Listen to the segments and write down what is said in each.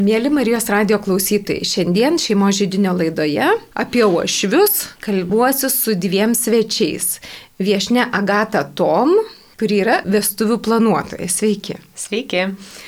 Mėly Marijos radijo klausytojai, šiandien šeimos židinio laidoje apie uošvius kalbuosiu su dviem svečiais. Viešnia Agata Tom, kuri yra vestuvių planuotoja. Sveiki. Sveiki.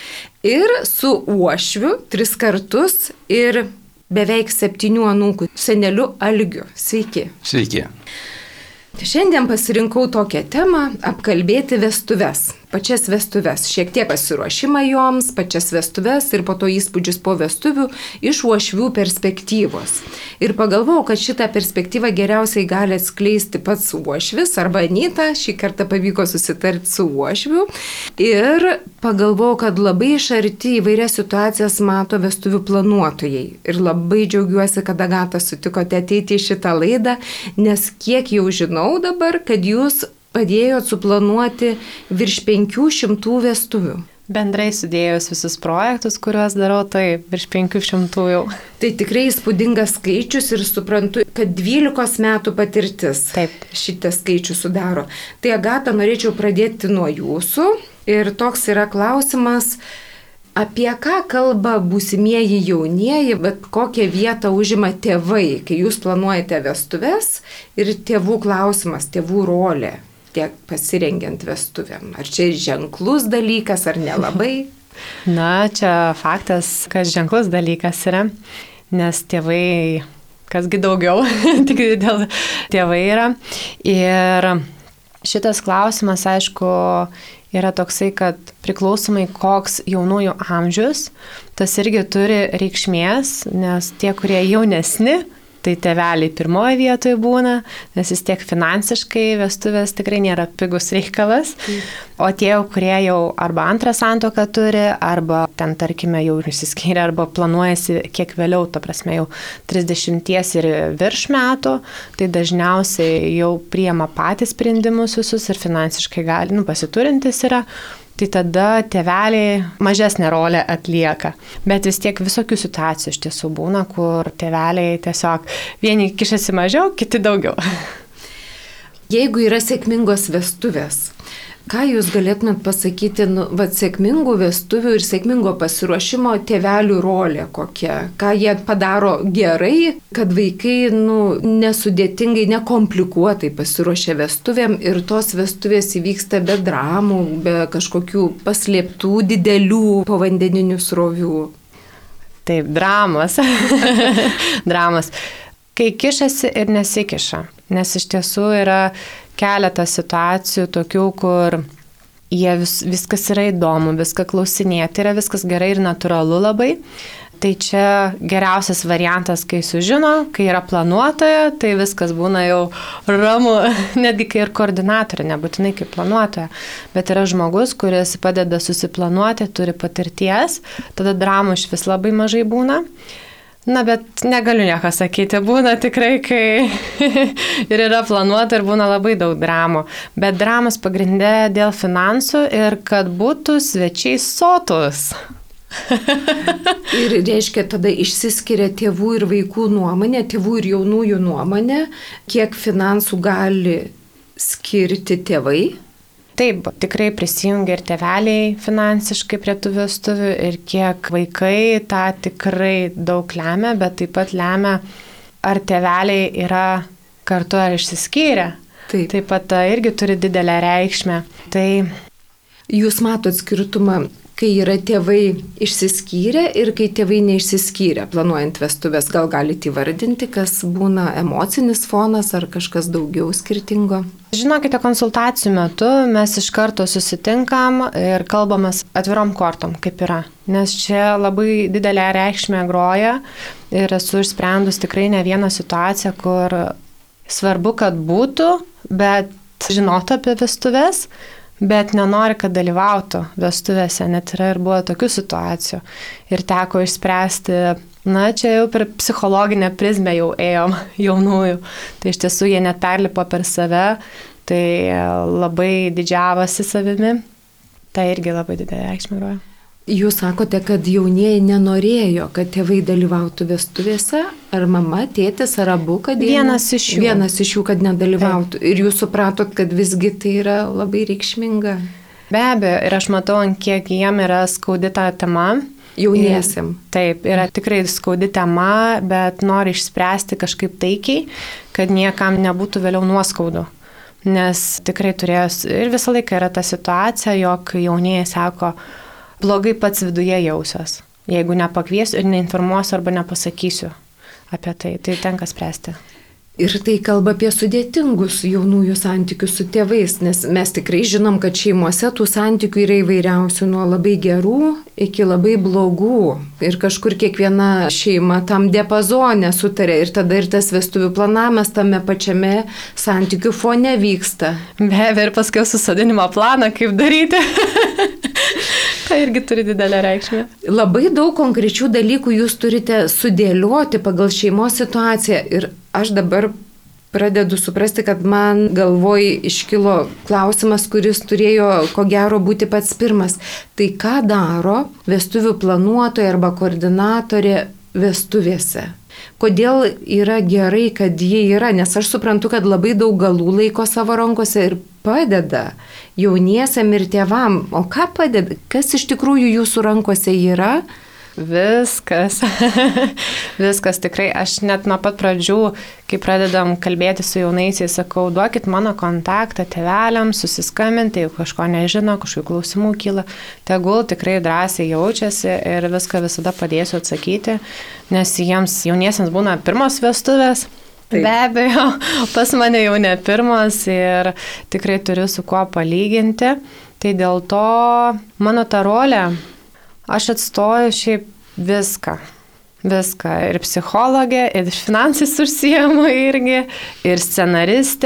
Ir su uošviu 3 kartus ir beveik 7 anūkų seneliu Algiu. Sveiki. Sveiki. Šiandien pasirinkau tokią temą – apkalbėti vestuves. Pačias vestuves, šiek tiek pasiruošimą joms, pačias vestuves ir po to įspūdžius po vestuvių iš uošvių perspektyvos. Ir pagalvojau, kad šitą perspektyvą geriausiai gali atskleisti pats uošvis arba Anyta, šį kartą pavyko susitarti su uošviu. Ir pagalvojau, kad labai iš arti įvairias situacijas mato vestuvių planuotojai. Ir labai džiaugiuosi, kad Agata sutikote ateiti į šitą laidą, nes kiek jau žinau dabar, kad jūs padėjot suplanuoti virš 500 vestuvių. Bendrai sudėjus visus projektus, kuriuos darau, tai virš 500 jau. Tai tikrai įspūdingas skaičius ir suprantu, kad 12 metų patirtis šitą skaičių sudaro. Tai Agata, norėčiau pradėti nuo jūsų ir toks yra klausimas, apie ką kalba būsimieji jaunieji, bet kokią vietą užima tėvai, kai jūs planuojate vestuves ir tėvų klausimas, tėvų rolė. Tiek pasirengiant vestuvėm. Ar čia ženklus dalykas, ar nelabai? Na, čia faktas, kad ženklus dalykas yra, nes tėvai, kasgi daugiau, tik dėl tėvai yra. Ir šitas klausimas, aišku, yra toksai, kad priklausomai koks jaunųjų amžius, tas irgi turi reikšmės, nes tie, kurie jaunesni, tai tėveliai pirmoje vietoje būna, nes vis tiek finansiškai vestuvės tikrai nėra pigus reikalas. O tie, kurie jau arba antrą santuoką turi, arba ten, tarkime, jau išsiskyrė, arba planuojasi kiek vėliau, ta prasme jau 30 ir virš metų, tai dažniausiai jau priima patys sprendimus visus ir finansiškai gali, pasiturintis yra. Tai tada tėveliai mažesnę rolę atlieka. Bet vis tiek visokių situacijų iš tiesų būna, kur tėveliai tiesiog vieni kišasi mažiau, kiti daugiau. Jeigu yra sėkmingos vestuvės, ką jūs galėtumėt pasakyti, sėkmingų vestuvių ir sėkmingo pasiruošimo tėvelių rolė kokia? Ką jie padaro gerai, kad vaikai nesudėtingai, nekomplikuotai pasiruošia vestuvėm ir tos vestuvės įvyksta be dramų, be kažkokių paslėptų didelių povandeninių srovių? Taip, dramos. Dramos. Kai kišasi ir nesikiša, nes iš tiesų yra keletas situacijų tokių, kur viskas yra įdomu, viską klausinėti, yra viskas gerai ir natūralu labai. Tai čia geriausias variantas, kai sužino, kai yra planuotoja, tai viskas būna jau ramu, netgi kai ir koordinatorė, nebūtinai kaip planuotoja, bet yra žmogus, kuris padeda susiplanuoti, turi patirties, tada dramų iš vis labai mažai būna. Na, bet negaliu nieko sakyti, būna tikrai, kai ir yra planuota ir būna labai daug dramų. Bet dramos pagrindė dėl finansų ir kad būtų svečiai sotus. Ir reiškia, tada išsiskiria tėvų ir vaikų nuomonė, tėvų ir jaunųjų nuomonė, kiek finansų gali skirti tėvai. Taip, tikrai prisijungia ir tėveliai finansiškai prie tų vestuvių ir kiek vaikai tą tikrai daug lemia, bet taip pat lemia, ar tėveliai yra kartu ar išsiskyrę. Taip pat irgi turi didelę reikšmę. Tai jūs matot skirtumą, kai yra tėvai išsiskyrę ir kai tėvai neišsiskyrę, planuojant vestuvės, gal galite įvardinti, kas būna emocinis fonas ar kažkas daugiau skirtingo? Žinokite, konsultacijų metu mes iš karto susitinkam ir kalbamės atvirom kortom, kaip yra. Nes čia labai didelę reikšmę groja ir esu išsprendus tikrai ne vieną situaciją, kur svarbu, kad būtų, bet žinotų apie vestuves, bet nenori, kad dalyvautų vestuvėse. Net yra ir buvo tokių situacijų. Ir teko išspręsti, čia jau per psichologinę prizmę jau ėjom jaunųjų. Tai iš tiesų jie net perlipo per save, tai labai didžiavosi savimi. Tai irgi labai didelė reikšmė groja. Jūs sakote, kad jaunieji nenorėjo, kad tėvai dalyvautų vestuvėse, ar mama, tėtis, ar abu, kad vienas iš jų, kad nedalyvautų. Taip. Ir jūs supratot, kad visgi tai yra labai reikšminga. Be abejo, ir aš matau, ant kiek jiem yra skaudi ta tema, Jauniesiam. Taip, yra tikrai skaudi tema, bet nori išspręsti kažkaip taikiai, kad niekam nebūtų vėliau nuoskaudų. Nes tikrai turėjo ir visą laiką yra ta situacija, jog jaunieji sako, blogai pats viduje jausios, jeigu nepakviesiu ir neinformuosiu arba nepasakysiu apie tai, tai tenka spręsti. Ir tai kalba apie sudėtingus jaunųjų santykius su tėvais, nes mes tikrai žinom, kad šeimose tų santykių yra įvairiausių, nuo labai gerų iki labai blogų. Ir kažkur kiekviena šeima tam diapazone sutarė ir tada ir tas vestuvių planavimas tame pačiame santykių fone vyksta. Be abejo, ir paskui susadinimo planą, kaip daryti. Tai irgi turi didelę reikšmę. Labai daug konkrečių dalykų jūs turite sudėlioti pagal šeimos situaciją ir aš dabar pradedu suprasti, kad man galvoj iškilo klausimas, kuris turėjo ko gero būti pats pirmas. Tai ką daro vestuvių planuotoja arba koordinatorė vestuvėse? Kodėl yra gerai, kad jie yra? Nes aš suprantu, kad labai daug galų laiko savo rankose ir padeda jauniesiam ir tėvam. O ką padeda? Kas iš tikrųjų jūsų rankose yra? Viskas. Viskas tikrai. Aš net nuo pat pradžių, kai pradedam kalbėti su jaunaisiais, sakau, duokit mano kontaktą tėveliams, susiskambinti, jeigu kažko nežino, kažkokių klausimų kyla. Tegul tikrai drąsiai jaučiasi ir viską visada padėsiu atsakyti, nes jiems jauniesiams būna pirmos vestuvės. Taip. Be abejo, pas mane jau ne pirmos ir tikrai turiu su kuo palyginti. Tai dėl to mano ta rolė, aš atstoju šiaip viską. Viską. Ir psichologė, ir finansais užsiemu irgi, ir scenaristė,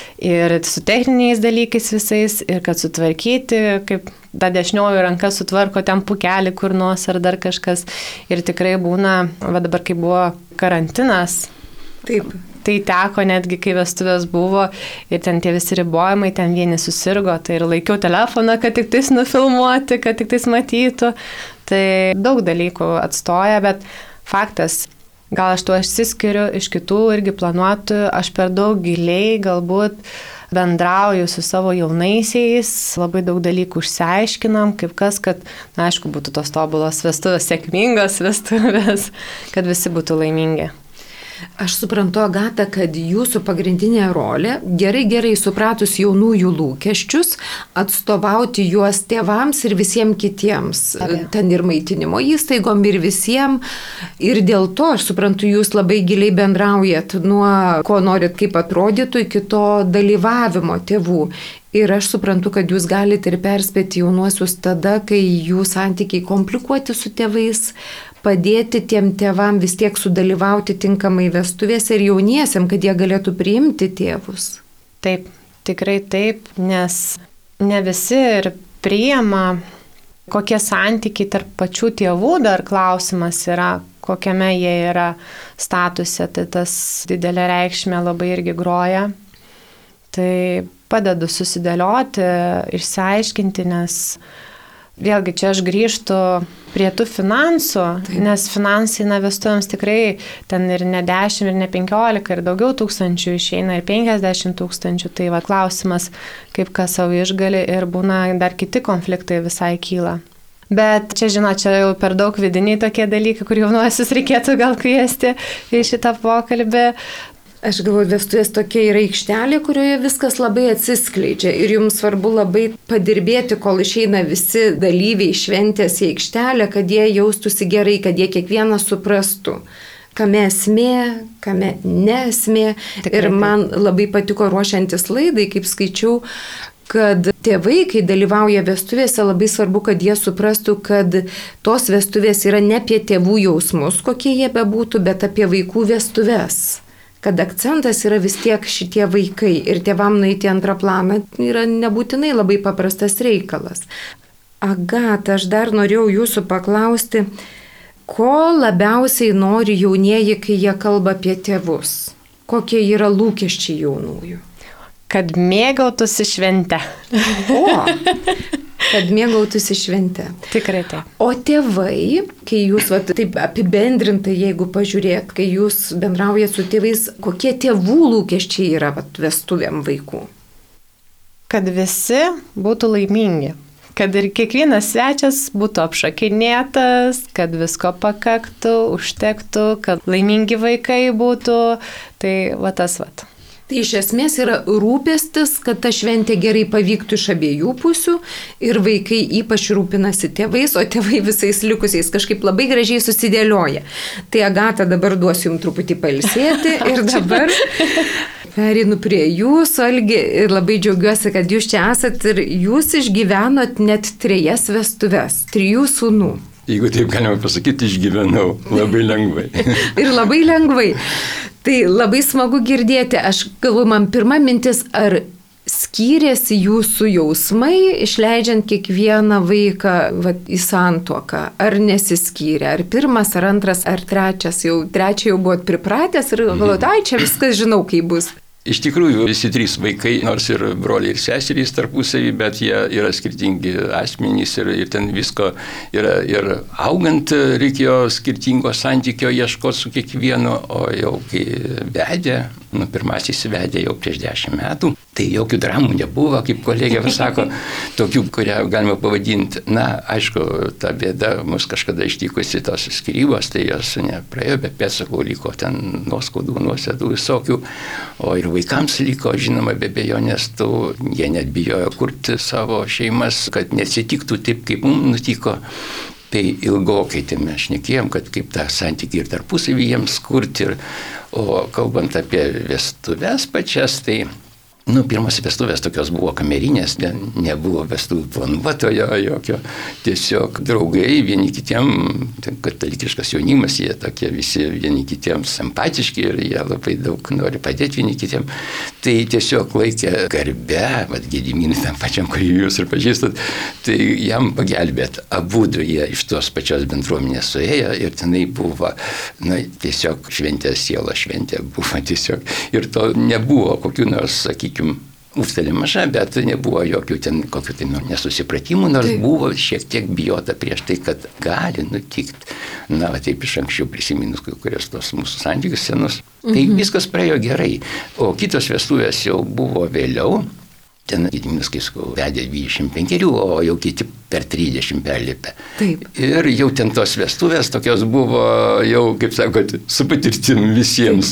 ir su techniniais dalykais visais, ir kad sutvarkyti, kaip ta dešinioji ranka sutvarko ten pukelį kur nors ar dar kažkas. Ir tikrai būna, va dabar kai buvo karantinas. Taip. Tai teko netgi, kai vestuvės buvo ir ten tie visi ribojimai, ten vieni susirgo, tai ir laikiau telefoną, kad tik tais nufilmuoti, kad tik tais matytų. Tai daug dalykų atstoja, bet faktas, gal aš tuo išsiskiriu iš kitų irgi planuotojų, aš per daug giliai galbūt bendrauju su savo jaunaisiais, labai daug dalykų išsiaiškinam, kaip kas, kad, na, aišku, būtų tos tobulos vestuvės, sėkmingos vestuvės, kad visi būtų laimingi. Aš suprantu, Agata, kad jūsų pagrindinė rolė, gerai supratus jaunųjų lūkesčius, atstovauti juos tėvams ir visiems kitiems. Ten ir maitinimo įstaigom, ir visiems. Ir dėl to, aš suprantu, jūs labai giliai bendraujat nuo ko norit, kaip atrodytų, iki to dalyvavimo tėvų. Ir aš suprantu, kad jūs galite ir perspėti jaunuosius tada, kai jų santykiai komplikuoti su tėvais, padėti tiem tėvam vis tiek sudalyvauti tinkamai vestuvėse ir jauniesiam, kad jie galėtų priimti tėvus. Taip, tikrai taip, nes ne visi ir priima, kokie santykiai tarp pačių tėvų dar klausimas yra, kokiame jie yra statuse, tai tas didelė reikšmė labai irgi groja. Tai padedu susidėlioti, išsiaiškinti, nes vėlgi čia aš grįžtu prie tų finansų, taip. Nes finansai vestuvėms tikrai ten ir ne 10, ir ne 15, ir daugiau tūkstančių išeina, ir 50 tūkstančių. Tai va klausimas, kaip kas savo išgali ir būna dar kiti konfliktai visai kyla. Bet čia, čia jau per daug vidiniai tokie dalykai, kur jaunuosius reikėtų gal kviesti į šitą pokalbį. Aš galvoju, vestuvės tokia yra aikštelė, kurioje viskas labai atsiskleidžia ir jums svarbu labai padirbėti, kol išeina visi dalyviai šventės į aikštelę, kad jie jaustųsi gerai, kad jie kiekvieną suprastų, kame esmė, kame nesmė. Ir man labai patiko ruošiantis laidai, kaip skaičiau, kad tėvai, kai dalyvauja vestuvėse, labai svarbu, kad jie suprastų, kad tos vestuvės yra ne apie tėvų jausmus, kokie jie bebūtų, bet apie vaikų vestuvės. Kad akcentas yra vis tiek šitie vaikai ir tėvam nueiti antrą planą yra nebūtinai labai paprastas reikalas. Agata, aš dar norėjau jūsų paklausti, ko labiausiai nori jaunieji, kai jie kalba apie tėvus? Kokie yra lūkesčiai jaunųjų? Kad mėgautųsi švente. Kad mėgautųsi švente. Tikrai taip. O tėvai, kai jūs taip apibendrintai, jeigu pažiūrėt, kai jūs bendraujat su tėvais, kokie tėvų lūkesčiai yra vestuvėm vaikų? Kad visi būtų laimingi. kad ir kiekvienas svečias būtų apšakinėtas, kad visko pakaktų, užtektų, kad laimingi vaikai būtų. Tai va tas va. Tai iš esmės yra rūpestis, kad ta šventė gerai pavyktų iš abiejų pusių ir vaikai ypač rūpinasi tėvais, o tėvai visais likusiais kažkaip labai gražiai susidėlioja. Tai Agata, dabar duosiu jums truputį pailsėti ir dabar perinu prie jūsų, Algi, ir labai džiaugiuosi, kad jūs čia esat ir jūs išgyvenot net 3 vestuves, 3 sūnų. Jeigu taip galima pasakyti, išgyvenau labai lengvai. Ir labai lengvai. Tai labai smagu girdėti. Aš galvoju, man pirma mintis, ar skyrėsi jūsų jausmai, išleidžiant kiekvieną vaiką į santuoką, ar nesiskyrė, ar pirmas, ar antras, ar trečias, jau trečią jau buvot pripratęs ir galvojot, ai, čia viskas žinau, kaip bus. Iš tikrųjų, visi 3 vaikai, nors ir broliai ir seserys tarpusavį, bet jie yra skirtingi asmenys ir ten visko yra. Ir augant reikėjo skirtingo santykio ieškoti su kiekvienu, o jau kai vedė, pirmasis vedė jau prieš 10 metų, tai jokių dramų nebuvo, kaip kolegė sako, tokių, kurią galima pavadinti. Na, aišku, ta bėda mus kažkada ištikusi tos skyrybos, tai jos nepraėjo, be pėdsakų liko ten nuoskaudų, nuosėdų visokių, o ir vaikams liko, žinoma, be abejonės, jie net bijojo kurti savo šeimas, kad nesitiktų taip, kaip mums nutiko. Tai ilgokai tai mes šnekėjom, kad kaip tą santykį ir tarpusavį jiems kurti. O kalbant apie vestuves pačias, tai pirmas vestuvės tokios buvo kamerinės, nebuvo vestuvių planuotojo jokio, tiesiog draugai vieni kitiem, katalikiškas jaunimas, jie tokie visi vieni kitiems simpatiški ir jie labai daug nori padėti vieni kitiem. Tai tiesiog laikė garbę, Gediminui tam pačiam, kurį jūs ir pažįstat, tai jam pagelbėt. Abudu jie iš tos pačios bendruomenės suėjo ir tenai buvo, tiesiog šventė, sielo šventė buvo tiesiog. Ir to nebuvo kokių nors, sakykime, užstalė maža, bet nebuvo jokių ten kokių tai nesusipratimų, nors buvo šiek tiek bijota prieš tai, kad gali nutikti. Taip iš anksčiau prisiminus kurios tos mūsų santykius senus. Tai viskas praėjo gerai. O kitos vestuvės jau buvo vėliau. Ten Gediminas, kai vedė 25, o jau kiti per 30 perlipę. Taip. Ir jau ten tos vestuvės tokios buvo jau, kaip sakot, su patirtim visiems.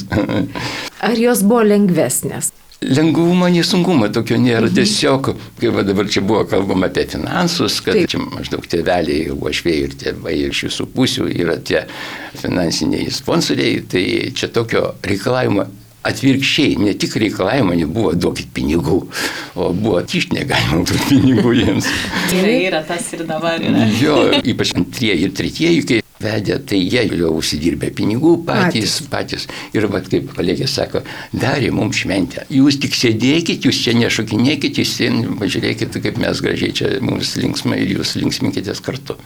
Ar jos buvo lengvesnės? Lengvumo, nesunkumo tokio nėra. Tiesiog, kai dabar čia buvo kalbama apie finansus, kad čia maždaug tėveliai, uošviai ir tėvai iš visų pusių yra tie finansiniai sponsoriai, tai čia tokio reikalavimo atvirkščiai, ne tik reikalavimo nebuvo duokit pinigų, o buvo kišti negalima tų pinigų jiems. Yra tas ir dabar yra. Jo, ypač antrieji ir tretieji, kai vedė, tai jie jau užsidirbė pinigų patys. Ir kaip kolegė sako, darė mums šventę. Jūs tik sėdėkit, jūs čia nešokinėkit, jūs pažiūrėkit, kaip mes gražiai čia mums linksmai ir jūs linksminkitės kartu.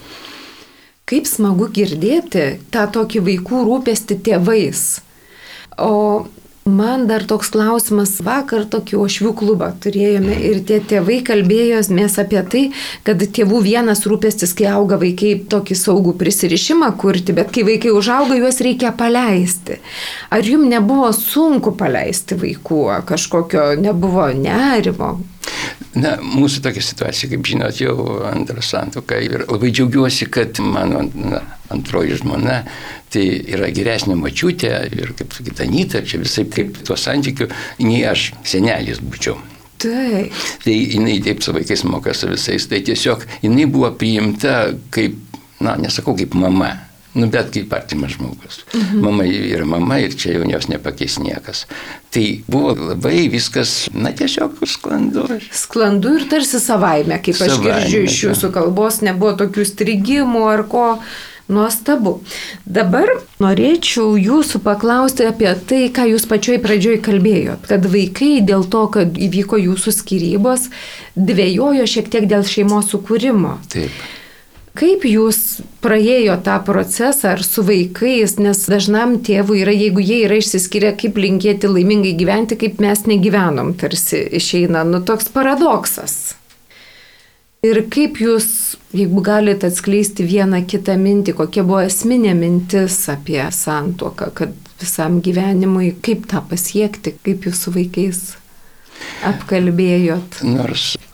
Kaip smagu girdėti tą tokį vaikų rūpestį tėvais. O man dar toks klausimas, vakar tokį uošvių klubą turėjome ir tie tėvai kalbėjomės apie tai, kad tėvų vienas rūpestis, kai auga vaikai, tokį saugų prisirišimą kurti, bet kai vaikai užauga, juos reikia paleisti. Ar jums nebuvo sunku paleisti vaikų, kažkokio nebuvo nerimo? Mūsų tokia situacija, kaip žinot, jau antrą santuoką ir labai džiaugiuosi, kad mano antroji žmona tai yra geresnė mačiutė ir, kaip sakyt, Anyta, čia visai kaip tuo santykiu, nei aš senelis būčiau. Taip. Tai jinai taip su vaikais moka su visais, tai tiesiog jinai buvo priimta kaip, nesakau kaip mama, bet kaip artimas žmogus. Mama yra mama ir čia jau jos nepakeis niekas. Tai buvo labai viskas, tiesiog sklandu. Sklandu ir tarsi savaime, kaip aš girdžiu iš jūsų kalbos, nebuvo tokių strigimų ar ko. Nuostabu. Dabar norėčiau jūsų paklausti apie tai, ką jūs pačioj pradžioj kalbėjot, kad vaikai dėl to, kad įvyko jūsų skyrybos, dvejojo šiek tiek dėl šeimos sukūrimo. Taip. Kaip jūs praėjo tą procesą ar su vaikais, nes dažnam tėvui yra, jeigu jie yra išsiskyrę, kaip linkėti laimingai gyventi, kaip mes negyvenom, tarsi išeina, toks paradoksas. Ir kaip jūs, jeigu galite atskleisti vieną kitą mintį, kokia buvo esminė mintis apie santuoką, kad visam gyvenimui, kaip tą pasiekti, kaip jūs su vaikais apkalbėjot? Nors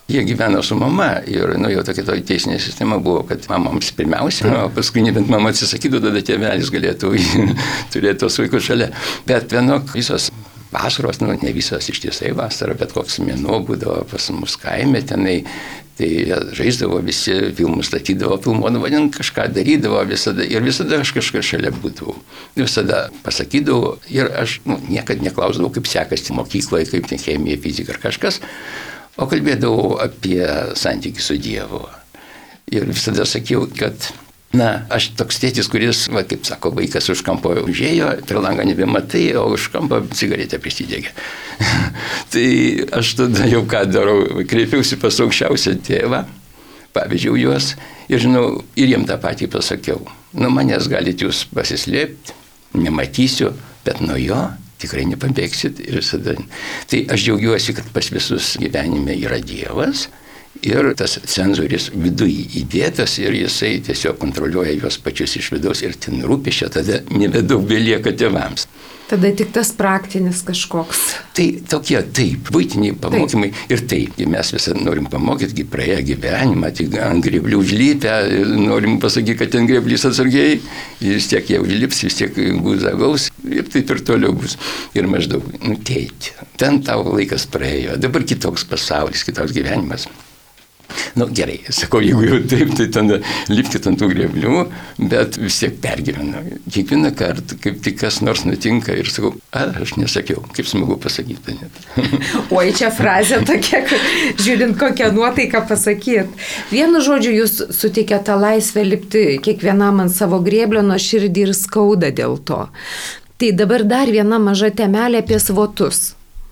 Jie gyveno su mama ir jau tokia teisinė sistema buvo, kad mamoms pirmiausia, o paskui nebent mama atsisakytų, tada tėvelis galėtų turėti tos vaikus šalia. Bet vienok visos vasaros, ne visos ištisai vasara, bet koks mėnuo būdavo pas mus kaime tenai, tai žaisdavo visi, filmus statydavo, filmuodavo, kažką darydavo visada ir visada aš kažką šalia būdavau. Visada pasakydavau ir aš niekad neklausdavau, kaip sekasi mokykloje, kaip ten chemija, fizika ar kažkas. O kalbėdavau apie santykį su Dievu. Ir visada sakiau, kad, aš toks tėtis, kuris, kaip sako, vaikas už kampo užėjo, per langą nebematai, o už kampo cigaretę prisidegė. Tai aš tada jau ką darau, kreipiausi pas aukščiausią tėvą, pavyzdžiui juos ir žinau, ir jiem tą patį pasakiau. Manęs galite jūs pasislėpti, nematysiu, bet nuo jo tikrai nepabėgsit ir visada. Tai aš džiaugiuosi, kad pas visus gyvenime yra Dievas ir tas cenzoris viduje įdėtas ir jisai tiesiog kontroliuoja juos pačius iš vidaus ir ten rūpesčio tada nebedaug belieka tėvams. Tada tik tas praktinis kažkoks. Tai tokie, taip, buitiniai pamokymai ir taip. Mes visą norim pamokyti, praėję gyvenimą, tik ant greblių užlipę, norim pasakyti, kad ten greblys atsargiai, vis tiek jie užlips, vis tiek guzą gaus ir taip ir toliau bus. Ir maždaug, tėti, ten tavo laikas praėjo, dabar kitoks pasaulis, kitoks gyvenimas. Gerai, sakau, jeigu jau taip, tai tada lipkit ant tų greblių, bet vis tiek pergyvenu. Kiekvieną kartą, kaip tik kas nors nutinka ir sakau, aš nesakiau, kaip smagu pasakyti. Oi, čia frazė tokia, žiūrint kokią nuotaiką pasakyti. Vienu žodžiu, jūs suteikėte tą laisvę lipti kiekvienam ant savo grėblio, nuo širdį ir skauda dėl to. Tai dabar dar viena maža temelė apie svotus.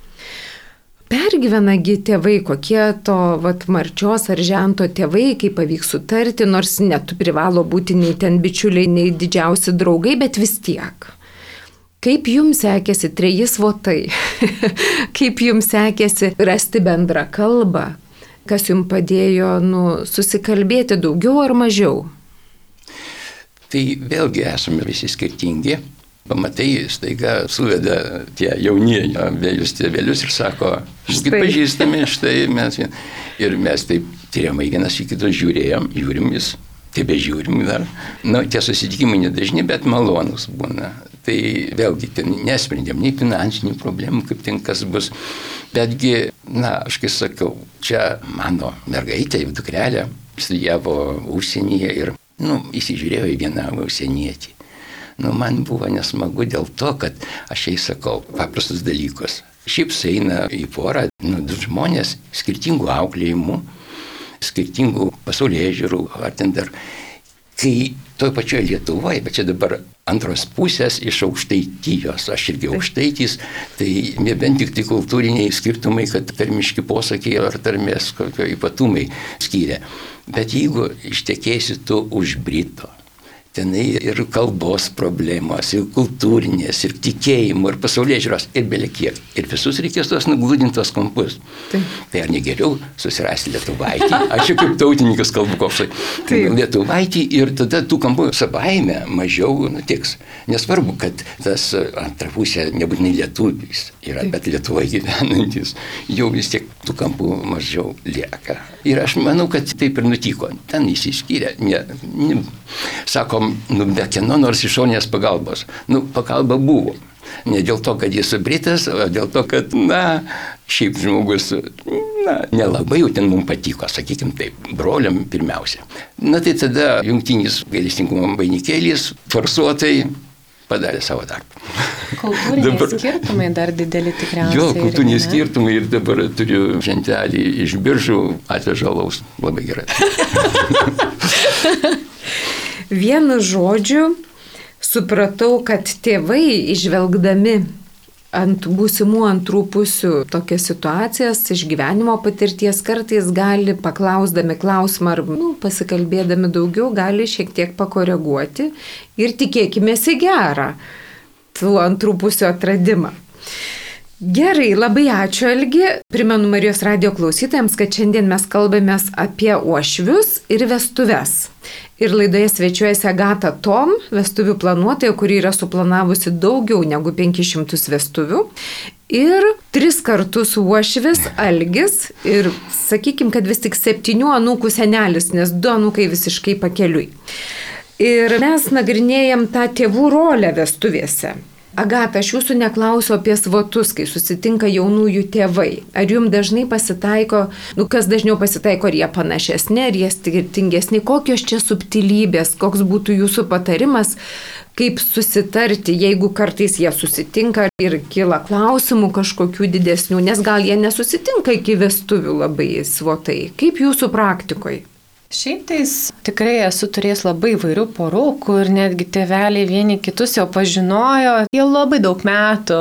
Pergyvenagi tėvai, kokie to Marčios ar Žento tėvai, kaip pavyks sutarti, nors net privalo būti nei ten bičiuliai, nei didžiausi draugai, bet vis tiek. Kaip jums sekėsi 3 svotai? Kaip jums sekėsi rasti bendrą kalbą? Kas jums padėjo susikalbėti daugiau ar mažiau? Tai vėlgi esame visi skirtingi. Pamatai, staiga suveda tie jaunieji abiejus tėvelius ir sako, būkit pažįstami, štai mes. Ir mes taip tyriamai vienas į kitus žiūrim vis, tebežiūrim dar. Tie susitikimai nedažni, bet malonus būna. Tai vėlgi ten nesprendėm nei finansinių problemų, kaip ten kas bus. Betgi, aš kai sakau, čia mano mergaitė, dukrelė, studijavo užsienyje ir, įsižiūrėjo į vieną užsienietį. Man buvo nesmagu dėl to, kad aš jai sakau paprastus dalykus. Šiaip sueina į porą, 2 žmonės skirtingų auklėjimų, skirtingų pasaulėžiūrų, ar ten dar. Kai toj pačioje Lietuvoje, bet čia dabar antros pusės iš Aukštaitijos, aš irgi Aukštaitys, tai nebent tik tai kultūriniai skirtumai, kad tarmiški posakiai ar tarmės kokio ypatumai skyrė. Bet jeigu ištekėsi tu už Brito, tenai ir kalbos problemos, ir kultūrinės, ir tikėjimo, ir pasaulėžiūros, ir belekiek. Ir visus reikės tos nugludintos kampus. Tai ar negeriau susirasti lietuvaitį? Aš jau kaip tautininkas kalbu koksai. Lietuvaitį ir tada tų kampų savaime mažiau nutiks. Nesvarbu, kad tas antra pusė nebūtinai lietuvis yra, bet Lietuvoje gyvenantis. Jau vis tiek tų kampų mažiau lieka. Ir aš manau, kad taip ir nutiko. Ten įsiskyrė. Sakom, be kieno nors išorinės pagalbos. Pagalba buvo. Ne dėl to, kad jis Britas, o dėl to, kad, šiaip žmogus, nelabai jau ten mums patiko, sakykim taip, broliam pirmiausia. Tai tada jungtinis gailestingumo vainikėlis forsuotai padarė savo darbą. Kultūriniai skirtumai dar dideli tikriausiai. Jo, kultūriniai skirtumai ir dabar turiu žentelį iš Biržų, atveža alaus. Labai gerai. Vienu žodžiu, supratau, kad tėvai, išvelgdami ant būsimų antrų pusių tokias situacijas iš gyvenimo patirties, kartais gali paklausdami klausimą ar pasikalbėdami daugiau, gali šiek tiek pakoreguoti ir tikėkimės į gerą tų antrų pusių atradimą. Gerai, labai ačiū, Algi. Primenu Marijos radijo klausytojams, kad šiandien mes kalbamės apie uošvius ir vestuves. Ir laidoje svečiuojasi Agata Tom, vestuvių planuotoja, kuri yra suplanavusi daugiau negu 500 vestuvių. ir 3 kartus uošvis Algis ir sakykim, kad vis tik 7 anūkų senelis, nes 2 anūkai visiškai pakeliui. Ir mes nagrinėjam tą tėvų rolę vestuvėse. Agata, aš jūsų neklausiu apie svotus, kai susitinka jaunųjų tėvai. Ar jums dažnai pasitaiko, kas dažniau pasitaiko, ar jie panašesni, ar jie skirtingesni, kokios čia subtilybės, koks būtų jūsų patarimas, kaip susitarti, jeigu kartais jie susitinka ir kyla klausimų kažkokių didesnių, nes gal jie nesusitinka iki vestuvių labai svotai. Kaip jūsų praktikoje? Šiaip tais tikrai esu turėjęs labai įvairių porų, kur netgi tėveliai vieni kitus jau pažinojo, jau labai daug metų,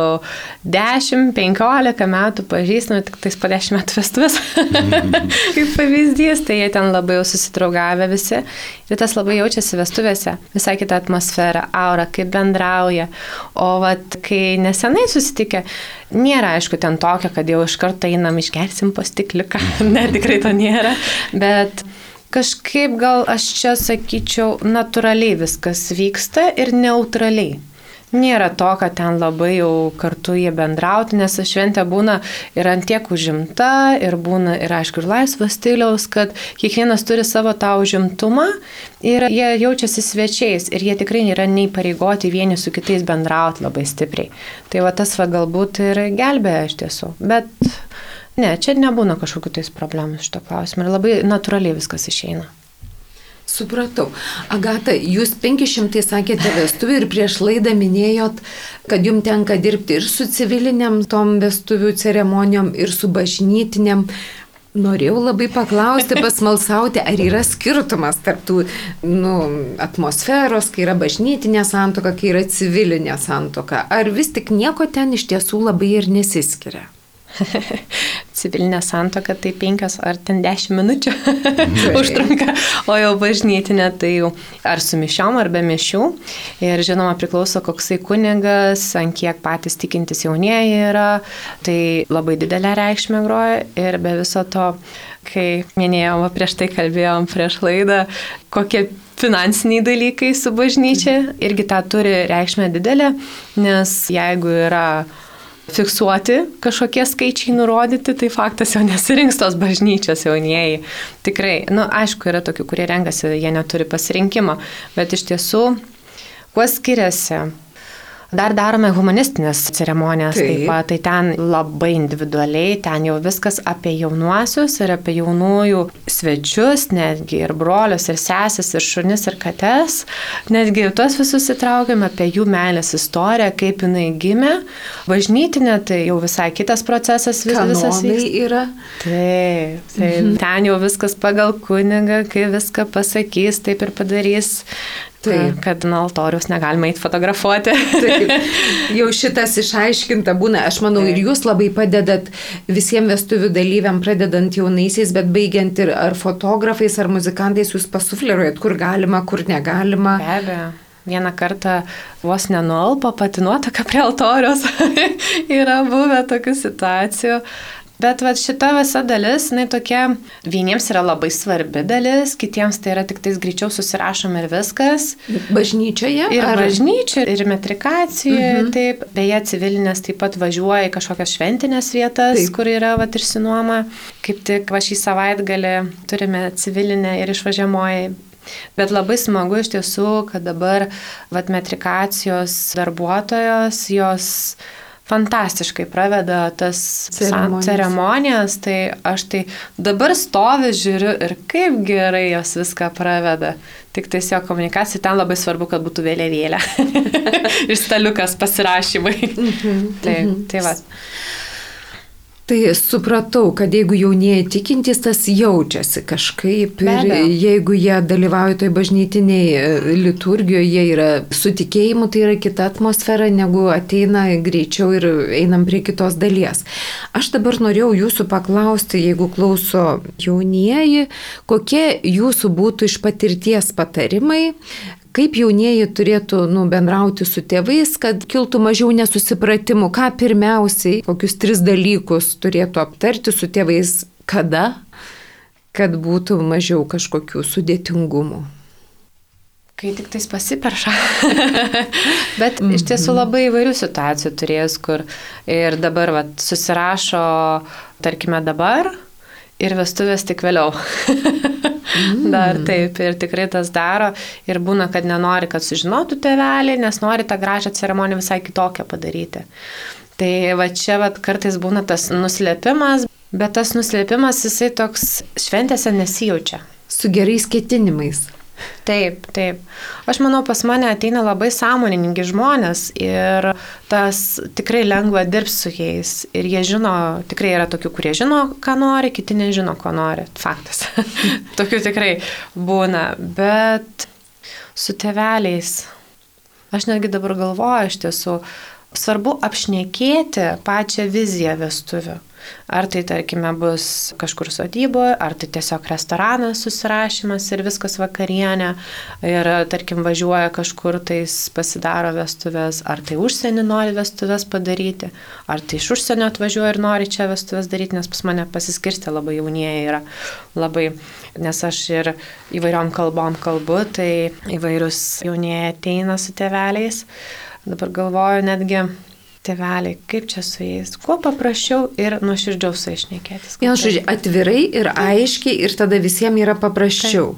10-15 metų pažįstami, tik tais po 10 metų vestuvės, kaip pavyzdys, tai jie ten labai jau susidraugavę visi ir tas labai jaučiasi vestuvėse, visai kita atmosfera, aura, kaip bendrauja, o vat, kai nesenai susitikę, nėra aišku ten tokio, kad jau iš karto einam išgersim po stikliuką, ne, tikrai to nėra, bet kažkaip gal aš čia sakyčiau, natūraliai viskas vyksta ir neutraliai. Nėra to, kad ten labai jau kartu jie bendrauti, nes šventė būna ir antiek užimta, ir būna ir aišku ir laisvo stiliaus, kad kiekvienas turi savo tą užimtumą ir jie jaučiasi svečiais ir jie tikrai nėra neįpareigoti vieni su kitais bendrauti labai stipriai. Tai va tas va galbūt ir gelbėja iš tiesų, bet ne, čia nebūna kažkokių tais problemų šito klausimą ir labai natūraliai viskas išeina. Supratau. Agata, jūs 500 sakėte vestuvių ir prieš laidą minėjot, kad jums tenka dirbti ir su civiliniam tom vestuvių ceremonijom, ir su bažnytiniam. Norėjau labai paklausti, pasmalsauti, ar yra skirtumas tarp tų atmosferos, kai yra bažnytinė santuoka, kai yra civilinė santuoka. Ar vis tik nieko ten iš tiesų labai ir nesiskiria? Civilinė santuoka tai 5 ar ten 10 minučių užtrunka, o jau bažnytinė tai jau ar su mišiom, ar be mišių. Ir žinoma priklauso koksai kunigas, ant kiek patys tikintis jaunieji yra, tai labai didelę reikšmę groja ir be viso to, kai minėjom, prieš tai kalbėjom prieš laidą, kokie finansiniai dalykai su bažnyčia, irgi tą turi reikšmę didelę, nes jeigu yra fiksuoti kažkokie skaičiai nurodyti, tai faktas jau nesirinks tos bažnyčios jaunieji. Tikrai, aišku, yra tokių, kurie renkasi, jie neturi pasirinkimo, bet iš tiesų, kuo skiriasi? Dar darome humanistinės ceremonijas taip pat, tai ten labai individualiai, ten jau viskas apie jaunuosius ir apie jaunųjų svečius, netgi ir brolius, ir sesis, ir šunis, ir kates. Netgi tuos visus įtraukiame apie jų meilės istoriją, kaip jinai gimė. Bažnytinė, tai jau visai kitas procesas. Kanonai yra. Taip. Ten jau viskas pagal kunigą, kai viską pasakys, taip ir padarys. Taip. Kad altoriaus negalima eiti fotografuoti. Taip. Jau šitas išaiškinta būna. Aš manau, ir jūs labai padedat visiems vestuvių dalyviam, pradedant jaunaisiais, bet baigiant ir ar fotografais, ar muzikantais, jūs pasufleruojat, kur galima, kur negalima. Be abejo. Vieną kartą vos nenualpo pati nuotaka prie altoriaus. Yra buvę tokių situacijų. Bet šita visa dalis, tokia, vieniems yra labai svarbi dalis, kitiems tai yra tik tais greičiau susirašom ir viskas. Bažnyčioje? Ir bažnyčioje, ir metrikacijoje, taip. Beje, civilinės taip pat važiuoja į kažkokias šventinės vietas, taip, kur yra išsinuoma. Kaip tik šį savaitgalį turime civilinę ir išvažiuojamoji. Bet labai smagu iš tiesų, kad dabar metrikacijos darbuotojos, jos fantastiškai praveda tas ceremonijas, tai aš tai dabar stoviu, žiūriu ir kaip gerai jos viską praveda. Tik tiesiog komunikacija, ten labai svarbu, kad būtų vėliavėlė ir staliukas pasirašymai. Tai va. Tai supratau, kad jeigu jaunieji tikintys, tas jaučiasi kažkaip ir jeigu jie dalyvauja toj bažnytiniai liturgijoje, jie yra su tikėjimu, tai yra kita atmosfera, negu ateina greičiau ir einam prie kitos dalies. Aš dabar norėjau jūsų paklausti, jeigu klauso jaunieji, kokie jūsų būtų iš patirties patarimai, kaip jaunieji turėtų bendrauti su tėvais, kad kiltų mažiau nesusipratimų, ką pirmiausiai, kokius 3 dalykus turėtų aptarti su tėvais, kada, kad būtų mažiau kažkokių sudėtingumų. Kai tik tais pasiperša. Bet iš tiesų labai įvairių situacijų turėjus, kur ir dabar susirašo, tarkime dabar, ir vestuvės tik vėliau. Dar taip, ir tikrai tas daro. Ir būna, kad nenori, kad sužinotų tėveliai, nes nori tą gražią ceremoniją visai kitokią padaryti. Tai čia kartais būna tas nuslėpimas, bet tas nuslėpimas jisai toks šventėse nesijaučia. Su gerais ketinimais. Taip. Aš manau, pas mane ateina labai sąmoningi žmonės ir tas tikrai lengva dirbti su jais. Ir jie žino, tikrai yra tokių, kurie žino, ką nori, kiti nežino, ko nori. Faktas. Tokių tikrai būna. Bet su tėveliais, aš netgi dabar galvoju, iš tiesų, svarbu apšnekėti pačią viziją vestuvių. Ar tai, tarkime, bus kažkur sodyboje, ar tai tiesiog restoranas susirašymas ir viskas vakarienė, ir, tarkim, važiuoja kažkur, tais pasidaro vestuvės, ar tai užsienį nori vestuvės padaryti, ar tai iš užsienio atvažiuoja ir nori čia vestuvės daryti, nes pas mane pasiskirstė labai jaunieji yra, labai, nes aš ir įvairiom kalbom kalbu, tai įvairius jaunieji ateina su tėveliais. Dabar galvoju netgi, tėveliai, kaip čia su jais, kuo paprasčiau ir nuoširdžiau su jais šnekėtis. Vienu žodžiu, atvirai ir aiškiai ir tada visiems yra paprasčiau.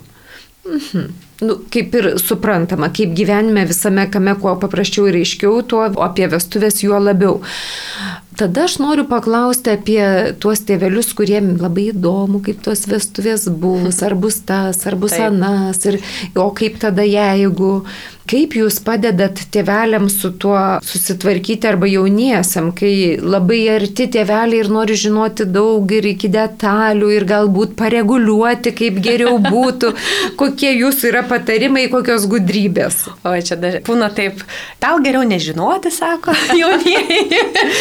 Kaip ir suprantama, kaip gyvenime visame kame, kuo paprasčiau ir aiškiau, tuo apie vestuvės juo labiau. Tada aš noriu paklausti apie tuos tėvelius, kurie labai įdomu, kaip tos vestuvės bus, ar bus tas, ar bus anas, o kaip tada jeigu. Kaip jūs padedat tėveliams su tuo susitvarkyti arba jauniesiam, kai labai arti tėveliai ir nori žinoti daug ir iki detalių ir galbūt pareguliuoti, kaip geriau būtų, kokie jūsų yra patarimai, kokios gudrybės. O čia dar būna taip, tau geriau nežinoti, sako jaunieji.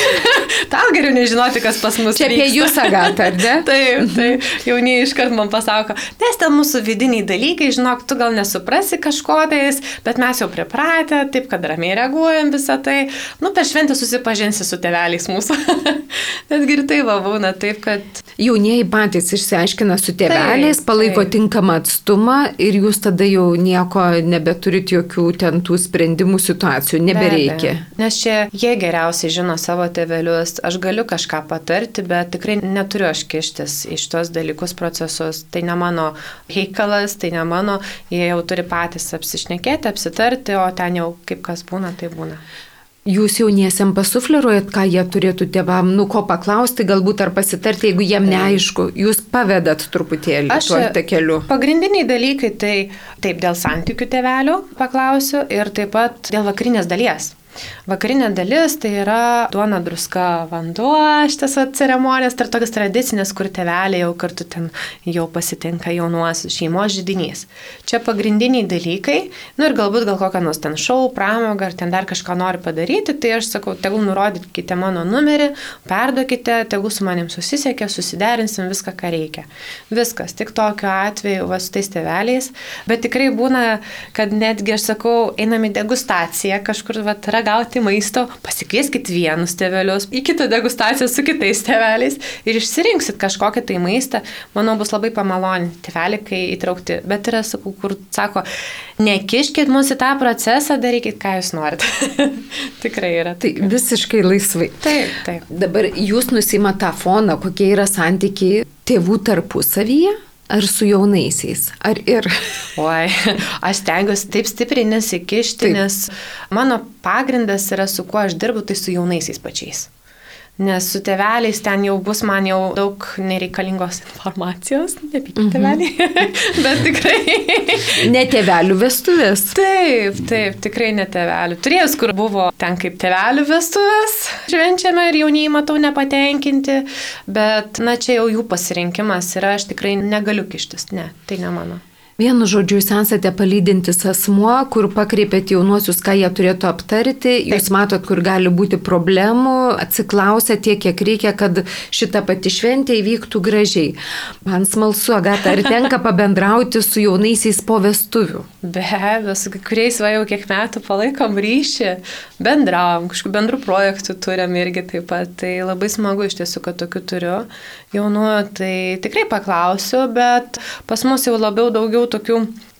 Tau geriau nežinoti, kas pas mus čia vyksta. Čia apie jūs, Agata, ar ne? Taip, jaunieji iškart man pasako, nes ten mūsų vidiniai dalykai, žinok, tu gal nesuprasi kažko tais, bet mes jau pripratę, taip, kad ramiai reaguojam visą tai. Per šventę susipažinsi su tėveliais mūsų. Netgi ir tai būna taip, kad... Jaunieji patys išsiaiškina su tėveliais, palaiko tinkamą atstumą ir jūs tada jau nieko nebeturit jokių ten tų sprendimų situacijų, nebereikia. Nes čia jie geriausiai žino savo tėvelius, aš galiu kažką patarti, bet tikrai neturiu aš kištis iš tos dalykus procesus. Tai ne mano reikalas, tai ne mano, jie jau turi patys apsišnekėti, apsitarti, o ten jau kaip kas būna, tai būna. Jūs jauniesiam pasufleruojat, ką jie turėtų tėvam, ko paklausti, galbūt ar pasitarti, jeigu jiem neaišku, jūs pavedat truputėlį tuo takeliu. Pagrindiniai dalykai tai taip dėl santykių tėvelių paklausiu ir taip pat dėl vakarinės dalies. Vakarinė dalis tai yra duona, druska, vanduo, šitas ceremonijas, tai tokias tradicinės, kur tėveliai jau kartu ten jau pasitinka jaunuosius šeimos židinys. Čia pagrindiniai dalykai, ir galbūt gal kokią nors ten šou, pramogą, ar ten dar kažką nori padaryti, tai aš sakau, tegul nurodykite mano numerį, perduokite, tegul su manim susisiekia, susiderinsim viską, ką reikia. Viskas, tik tokiu atveju su tais tėveliais, bet tikrai būna, kad netgi aš sakau, einam į degustaciją, kažkur gauti maisto, pasikvieskit vienus tėvelius, į kitą degustaciją su kitais tėveliais ir išsirinksit kažkokią tai maistą, manau, bus labai pamaloni tėveliai, kai įtraukti. Bet yra, sakau, kur sako, nekiškit mus į tą procesą, darykit, ką jūs norit. Tikrai yra. Tai visiškai laisvai. Taip. Dabar jūs nusima tą foną, kokie yra santykiai tėvų tarpusavyje? Ar su jaunaisiais? Ar ir? Oi, aš stengiuosi taip stipriai nesikišti, nes mano pagrindas yra, su kuo aš dirbu, tai su jaunaisiais pačiais. Nes su tėveliais ten jau bus man jau daug nereikalingos informacijos, nepykit tėveliai, bet tikrai. Ne tėvelių vestuvės. Taip, tikrai ne tėvelių. Turėjus, kur buvo ten kaip tėvelių vestuvės, švenčiame ir jaunieji matau nepatenkinti, bet čia jau jų pasirinkimas ir aš tikrai negaliu kištis, tai ne mano. Vienu žodžiu, jūs esate palydintis asmuo, kur pakreipėt jaunuosius, ką jie turėtų aptarti, jūs matot, kur gali būti problemų, atsiklausę tiek, kiek reikia, kad šita pati šventė įvyktų gražiai. Man smalsu, Agata, ar tenka pabendrauti su jaunaisiais po vestuvių? Be abejo, su kuriais jau kiek metų palaikom ryšį, bendravom, kažkokių bendrų projektų turim irgi taip pat, tai labai smagu iš tiesų, kad tokių turiu jaunų, tai tikrai paklausiu, bet pas mus jau labiau daugiau tokių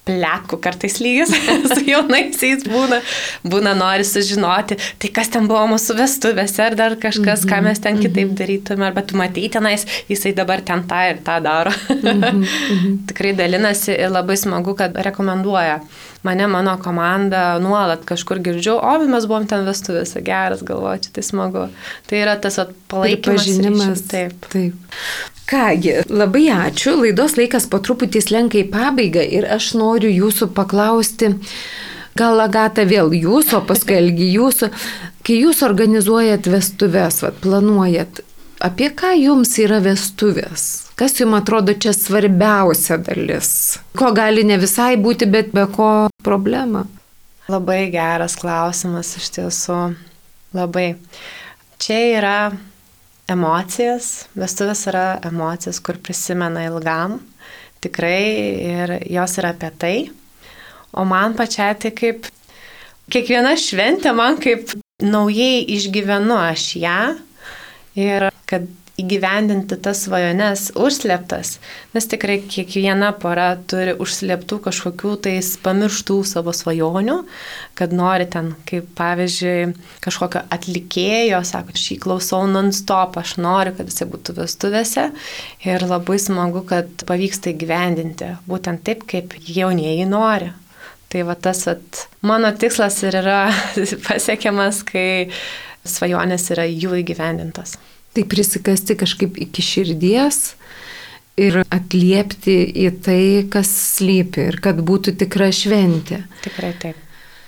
pletkų kartais lygis su jaunaisiais būna nori sužinoti, tai kas ten buvo mūsų vestuvėse, ar dar kažkas, ką mes ten kitaip darytume, arba tu matei tenais, jisai dabar ten tą ir tą daro. Tikrai dalinasi ir labai smagu, kad rekomenduoja. Mano komanda nuolat kažkur girdžiu, mes buvom ten vestuvėse, geras, galvoju, čia tai smagu. Tai yra tas palaikymas. Pažinimas. Taip. Kągi, labai ačiū. Laidos laikas po truputį slenka į pabaigą ir aš noriu jūsų paklausti, gal Agata vėl jūsų, o paskui Algi jūsų, kai jūs organizuojat vestuves, planuojat, apie ką jums yra vestuvės? Kas jums atrodo čia svarbiausia dalis? Ko gali ne visai būti, bet be ko problema? Labai geras klausimas iš tiesų. Labai. Čia yra emocijas. Vestuvės yra emocijas, kur prisimena ilgam. Tikrai ir jos yra apie tai. O man pačiai tai kaip kiekviena šventė, man kaip naujai išgyvenu aš ją. Ir kad įgyvendinti tas svajones užslėptas, nes tikrai kiekviena pora turi užslėptų kažkokių tais pamirštų savo svajonių, kad nori ten, kaip pavyzdžiui, kažkokio atlikėjo, sako, aš jį klausau non-stop, aš noriu, kad jisai būtų vestuvėse ir labai smagu, kad pavyksta įgyvendinti, būtent taip, kaip jaunieji nori. Tai tas mano tikslas ir yra pasiekiamas, kai svajonės yra jų įgyvendintos. Tai prisikasti kažkaip iki širdies ir atliepti į tai, kas slypi ir kad būtų tikra šventė. Tikrai taip.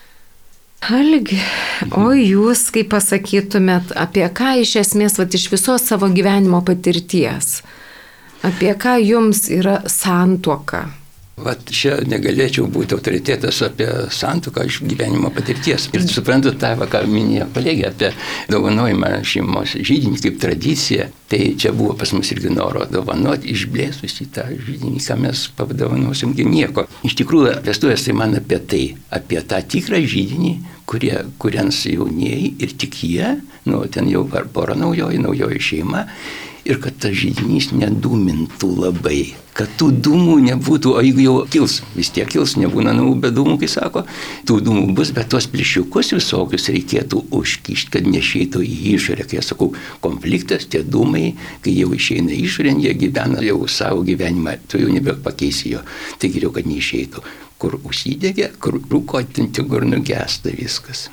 Algi, o jūs, kaip pasakytumėt, apie ką iš esmės, iš visos savo gyvenimo patirties, apie ką jums yra santuoka? Čia negalėčiau būti autoritetas apie santuoką iš gyvenimo patirties. Ir suprantu tą, ką minėjo kolegė apie dovanojimą šeimos židinį kaip tradiciją. Tai čia buvo pas mus irgi noro dovanoti, išblėsus į tą židinį, ką mes pavadovanosim, nieko. Iš tikrųjų, vestuvės tai man apie tai, apie tą tikrą židinį, kurians jaunieji ir tik jie, ten jau pora naujoji šeima. Ir kad tas židinys nedūmintų labai, kad tų dūmų nebūtų, o jeigu jau kils, vis tiek kils, nebūna be dūmų, kai sako, tų dūmų bus, bet tuos plyšiukus visokius reikėtų užkišti, kad nešeitų į išorę. Kai aš sakau, konfliktas, tie dūmai, kai jau išeina išorėn, jie gyvena jau savo gyvenimą, tu jau nebepakeisi jo, tai geriau, kad neišeitų. Kur užsidegė, kur rūko, kur nugesta viskas.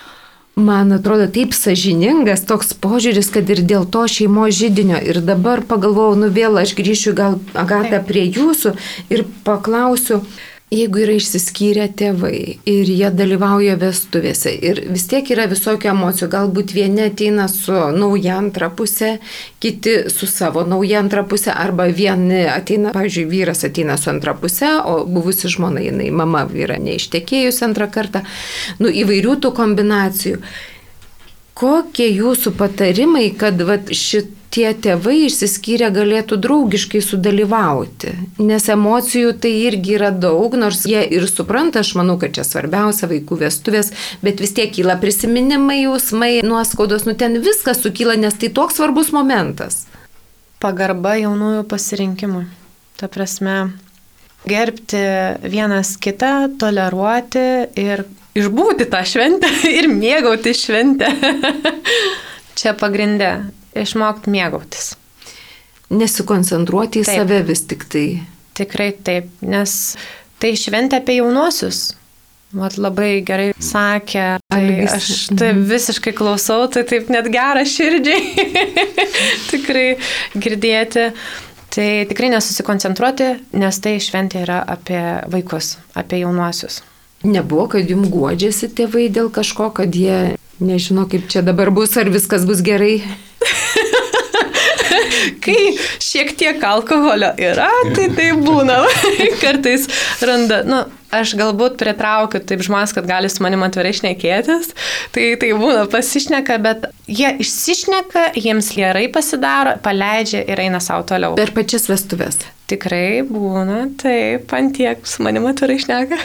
Man atrodo taip sąžiningas toks požiūris, kad ir dėl to šeimos židinio. Ir dabar pagalvojau, vėl aš grįšiu gal Agata prie jūsų ir paklausiu, jeigu yra išsiskyrę tėvai ir jie dalyvauja vestuvėse ir vis tiek yra visokių emocijų, galbūt vieni ateina su nauja antra pusė, kiti su savo nauja antra pusė, arba vieni ateina, pavyzdžiui, vyras ateina su antra pusė, o buvusi žmona, jinai mama yra neištekėjusi antrą kartą, įvairių tų kombinacijų. Kokie jūsų patarimai, kad šitie tėvai išsiskyrę galėtų draugiškai sudalyvauti? Nes emocijų tai irgi yra daug, nors jie ir supranta, aš manau, kad čia svarbiausia vaikų vestuvės, bet vis tiek kyla prisiminimai, jausmai, nuoskaudos, ten viskas sukyla, nes tai toks svarbus momentas. Pagarba jaunųjų pasirinkimui. Ta prasme, gerbti vienas kitą, toleruoti ir išbūti tą šventę ir mėgauti šventę. Čia pagrindė išmokti mėgautis. Nesikoncentruoti į save vis tik tai. Tikrai taip, nes tai šventė apie jaunuosius. Labai gerai sakė, tai aš tai visiškai klausau, tai taip net gera širdžiai tikrai girdėti. Tai tikrai nesusikoncentruoti, nes tai šventė yra apie vaikus, apie jaunuosius. Nebuvo, kad jums guodžiasi tėvai dėl kažko, kad jie nežino, kaip čia dabar bus, ar viskas bus gerai? Kai šiek tiek alkoholio yra, tai būna. Kartais randa, aš galbūt pritraukiu taip žmonės, kad gali su manim atvirai šnekėtis, tai būna pasišneka, bet jie išsišneka, jiems gerai pasidaro, paleidžia ir eina savo toliau. Per pačias vestuves. Tikrai būna, taip, ant tiek su manimi atvirai šneka.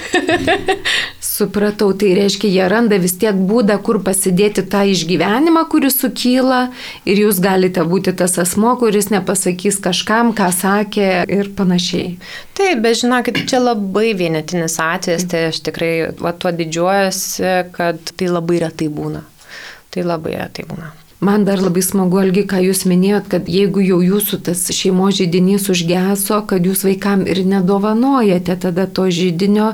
Supratau, tai reiškia, jie randa vis tiek būdą, kur pasidėti tą išgyvenimą, kuris sukyla ir jūs galite būti tas asmo, kuris nepasakys kažkam, ką sakė ir panašiai. Taip, bet žinokit, čia labai vienetinis atvejis, tai aš tikrai tuo didžiuojuosi, kad tai labai retai būna. Tai labai retai būna. Man dar labai smagu, Algi, ką jūs minėjot, kad jeigu jau jūsų tas šeimos židinys užgeso, kad jūs vaikam ir nedovanojate tada to židinio,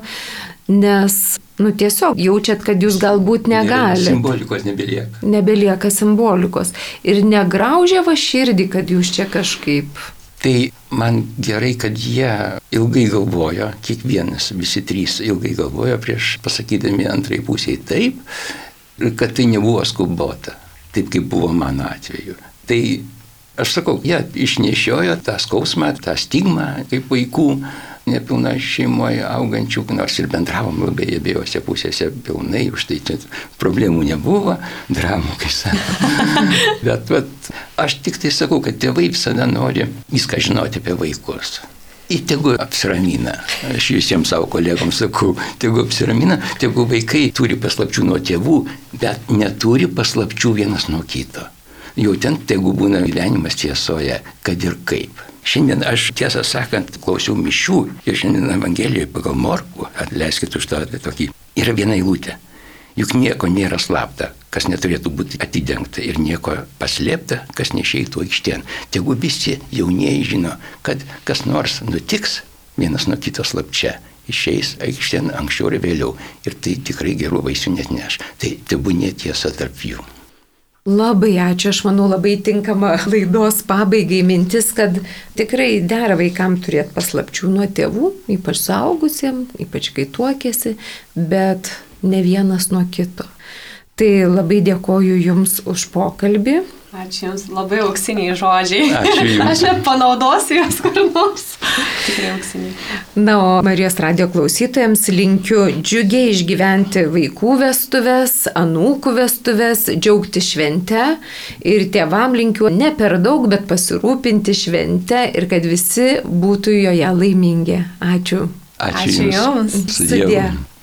nes, tiesiog jaučiat, kad jūs galbūt negalite. Simbolikos nebelieka. Nebelieka simbolikos. Ir negraužia va širdį, kad jūs čia kažkaip. Tai man gerai, kad jie ilgai galvojo, kiekvienas, visi trys ilgai galvojo prieš pasakydami antrai pusiai taip, kad tai nebuvo skubota. Taip kaip buvo mano atveju. Tai aš sakau, jie išnešiojo tą skausmą, tą stigmą kaip vaikų nepilna šeimoje augančių, nors ir bendravom labai abiejose pusėse pilnai, už tai čia problemų nebuvo, dramų, kai sako. Bet aš tik tai sakau, kad tėvai visada nori viską žinoti apie vaikus. Ir tegu apsiramina. Aš visiems savo kolegoms sakau, tegu apsiramina, tegu vaikai turi paslapčių nuo tėvų, bet neturi paslapčių vienas nuo kito. Jau ten tegu būna gyvenimas tiesoje, kad ir kaip. Šiandien aš, tiesą sakant, klausiau mišių ir šiandien Evangelijoje pagal Morkų, atleiskit už tą tokį, yra viena eilutė. Juk nieko nėra slapta, kas neturėtų būti atidengta ir nieko paslėpta, kas neišeitų aikštėn. Tegu visi jaunieji žino, kad kas nors nutiks, vienas nuo kito slapčia, išeis aikštėn anksčiau ir vėliau. Ir tai tikrai gerų vaisių net neš. Tai tebūnie tiesa tarp jų. Labai ačiū, aš manau labai tinkama laidos pabaigai mintis, kad tikrai dera vaikam turėti paslapčių nuo tėvų, ypač suaugusiems, ypač kai tuokėsi, bet ne vienas nuo kito. Tai labai dėkoju Jums už pokalbį. Ačiū Jums, labai auksiniai žodžiai. Ačiū Jums. Aš net panaudosiu juos kur nors. Tikrai auksiniai. Na, o Marijos radijo klausytojams linkiu džiugiai išgyventi vaikų vestuves, anūkų vestuves, džiaugti švente ir tėvam linkiu ne per daug, bet pasirūpinti švente ir kad visi būtų joje laimingi. Ačiū. Ačiū Jums. Sudie.